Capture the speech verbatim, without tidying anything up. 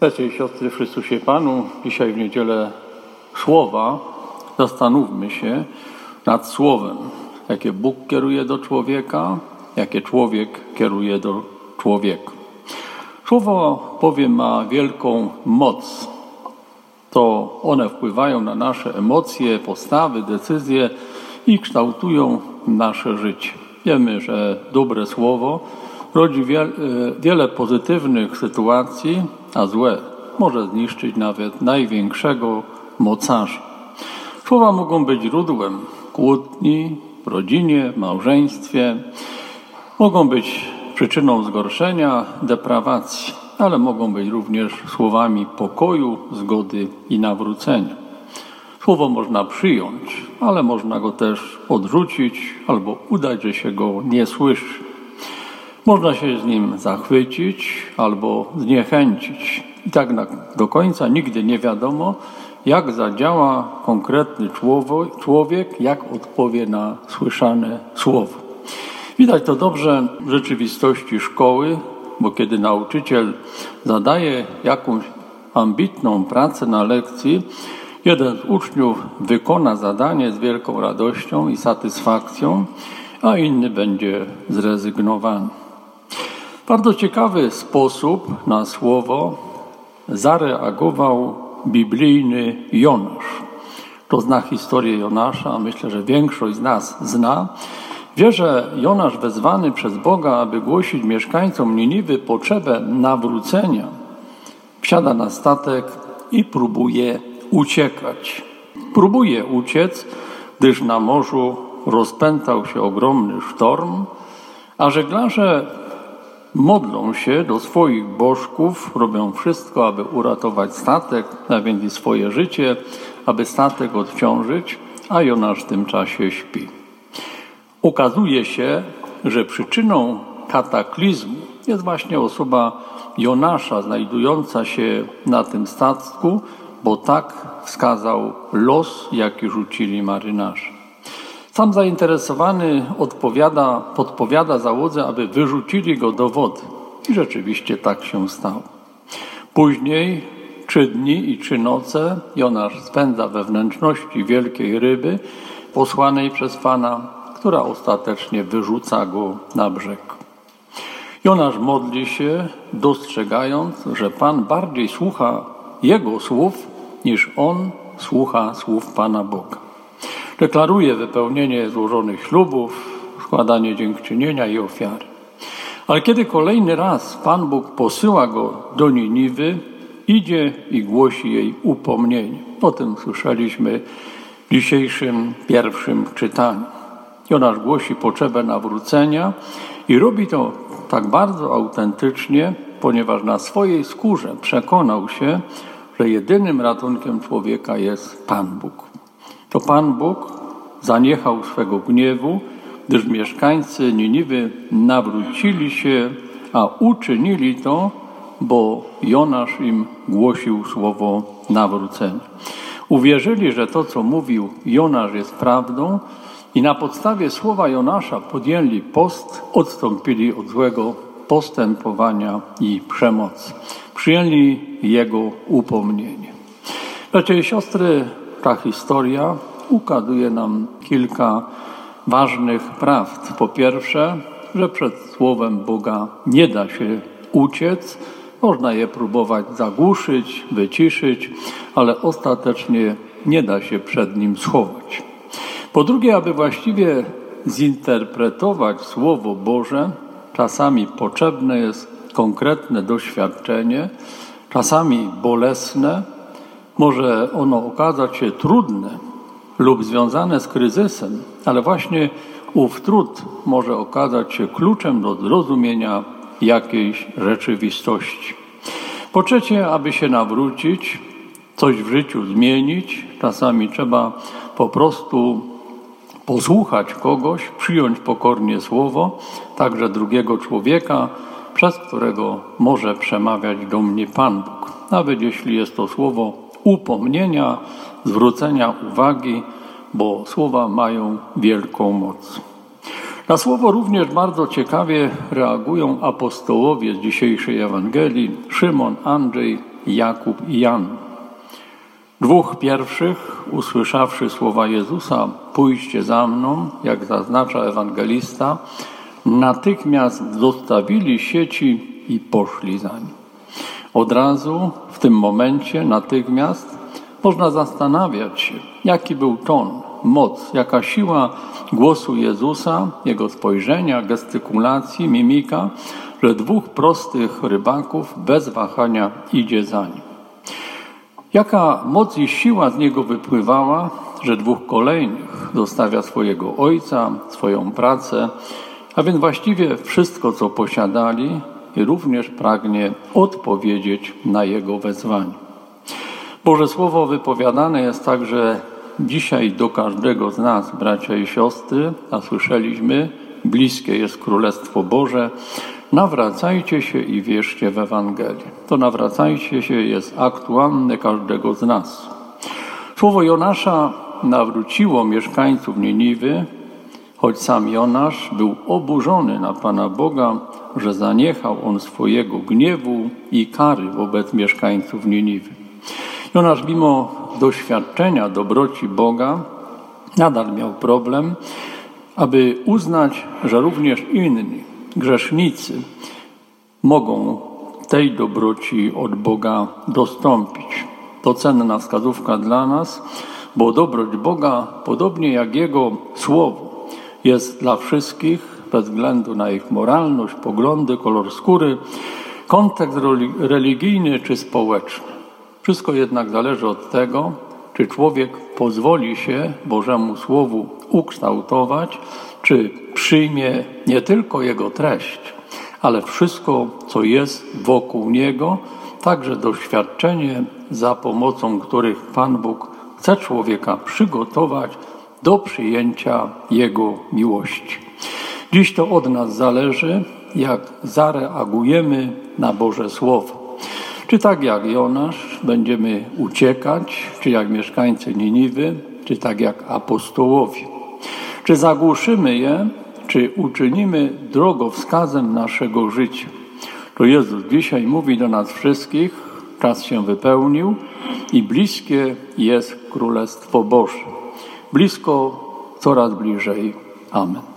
Bracia i siostry w Chrystusie Panu, dzisiaj w niedzielę Słowa zastanówmy się nad Słowem, jakie Bóg kieruje do człowieka, jakie człowiek kieruje do człowieka. Słowo bowiem ma wielką moc. To one wpływają na nasze emocje, postawy, decyzje i kształtują nasze życie. Wiemy, że dobre słowo rodzi wiele pozytywnych sytuacji, a złe może zniszczyć nawet największego mocarza. Słowa mogą być źródłem kłótni w rodzinie, w małżeństwie, mogą być przyczyną zgorszenia, deprawacji, ale mogą być również słowami pokoju, zgody i nawrócenia. Słowo można przyjąć, ale można go też odrzucić albo udać, że się go nie słyszy. Można się z nim zachwycić albo zniechęcić. I tak do końca nigdy nie wiadomo, jak zadziała konkretny człowiek, jak odpowie na słyszane słowo. Widać to dobrze w rzeczywistości szkoły, bo kiedy nauczyciel zadaje jakąś ambitną pracę na lekcji, jeden z uczniów wykona zadanie z wielką radością i satysfakcją, a inny będzie zrezygnowany. W bardzo ciekawy sposób na słowo zareagował biblijny Jonasz. Kto zna historię Jonasza, a myślę, że większość z nas zna, wie, że Jonasz wezwany przez Boga, aby głosić mieszkańcom Niniwy potrzebę nawrócenia, wsiada na statek i próbuje uciekać. Próbuje uciec, gdyż na morzu rozpętał się ogromny sztorm, a żeglarze modlą się do swoich bożków, robią wszystko, aby uratować statek, a więc i swoje życie, aby statek odciążyć, a Jonasz w tym czasie śpi. Okazuje się, że przyczyną kataklizmu jest właśnie osoba Jonasza znajdująca się na tym statku, bo tak wskazał los, jaki rzucili marynarze. Sam zainteresowany odpowiada, podpowiada załodze, aby wyrzucili go do wody. I rzeczywiście tak się stało. Później trzy dni i trzy noce Jonasz spędza we wnętrzności wielkiej ryby posłanej przez Pana, która ostatecznie wyrzuca go na brzeg. Jonasz modli się, dostrzegając, że Pan bardziej słucha jego słów, niż on słucha słów Pana Boga. Deklaruje wypełnienie złożonych ślubów, składanie dziękczynienia i ofiary. Ale kiedy kolejny raz Pan Bóg posyła go do Niniwy, idzie i głosi jej upomnienie. O tym słyszeliśmy w dzisiejszym pierwszym czytaniu. Jonasz głosi potrzebę nawrócenia i robi to tak bardzo autentycznie, ponieważ na swojej skórze przekonał się, że jedynym ratunkiem człowieka jest Pan Bóg. To Pan Bóg zaniechał swego gniewu, gdyż mieszkańcy Niniwy nawrócili się, a uczynili to, bo Jonasz im głosił słowo nawrócenia. Uwierzyli, że to, co mówił Jonasz, jest prawdą i na podstawie słowa Jonasza podjęli post, odstąpili od złego postępowania i przemocy. Przyjęli jego upomnienie. Bracia i siostry, ta historia ukazuje nam kilka ważnych prawd. Po pierwsze, że przed słowem Boga nie da się uciec, można je próbować zagłuszyć, wyciszyć, ale ostatecznie nie da się przed nim schować. Po drugie, aby właściwie zinterpretować Słowo Boże, czasami potrzebne jest konkretne doświadczenie, czasami bolesne, może ono okazać się trudne lub związane z kryzysem, ale właśnie ów trud może okazać się kluczem do zrozumienia jakiejś rzeczywistości. Po trzecie, aby się nawrócić, coś w życiu zmienić, czasami trzeba po prostu posłuchać kogoś, przyjąć pokornie słowo, także drugiego człowieka, przez którego może przemawiać do mnie Pan Bóg. Nawet jeśli jest to słowo upomnienia, zwrócenia uwagi, bo słowa mają wielką moc. Na słowo również bardzo ciekawie reagują apostołowie z dzisiejszej Ewangelii, Szymon, Andrzej, Jakub i Jan. Dwóch pierwszych, usłyszawszy słowa Jezusa, pójście za mną, jak zaznacza ewangelista, natychmiast zostawili sieci i poszli za nim. Od razu, w tym momencie, natychmiast można zastanawiać się, jaki był ton, moc, jaka siła głosu Jezusa, jego spojrzenia, gestykulacji, mimika, że dwóch prostych rybaków bez wahania idzie za nim. Jaka moc i siła z niego wypływała, że dwóch kolejnych zostawia swojego ojca, swoją pracę, a więc właściwie wszystko, co posiadali, i również pragnie odpowiedzieć na jego wezwanie. Boże Słowo wypowiadane jest także dzisiaj do każdego z nas, bracia i siostry, a słyszeliśmy, bliskie jest Królestwo Boże, nawracajcie się i wierzcie w Ewangelię. To nawracajcie się jest aktualne każdego z nas. Słowo Jonasza nawróciło mieszkańców Niniwy, choć sam Jonasz był oburzony na Pana Boga, że zaniechał on swojego gniewu i kary wobec mieszkańców Niniwy. Jonasz mimo doświadczenia dobroci Boga nadal miał problem, aby uznać, że również inni, grzesznicy, mogą tej dobroci od Boga dostąpić. To cenna wskazówka dla nas, bo dobroć Boga, podobnie jak Jego Słowo, jest dla wszystkich, bez względu na ich moralność, poglądy, kolor skóry, kontekst religijny czy społeczny. Wszystko jednak zależy od tego, czy człowiek pozwoli się Bożemu Słowu ukształtować, czy przyjmie nie tylko jego treść, ale wszystko, co jest wokół niego, także doświadczenie, za pomocą których Pan Bóg chce człowieka przygotować do przyjęcia Jego miłości. Dziś to od nas zależy, jak zareagujemy na Boże Słowo. Czy tak jak Jonasz będziemy uciekać, czy jak mieszkańcy Niniwy, czy tak jak apostołowie. Czy zagłuszymy je, czy uczynimy drogowskazem naszego życia. To Jezus dzisiaj mówi do nas wszystkich, czas się wypełnił i bliskie jest Królestwo Boże. Blisko, coraz bliżej. Amen.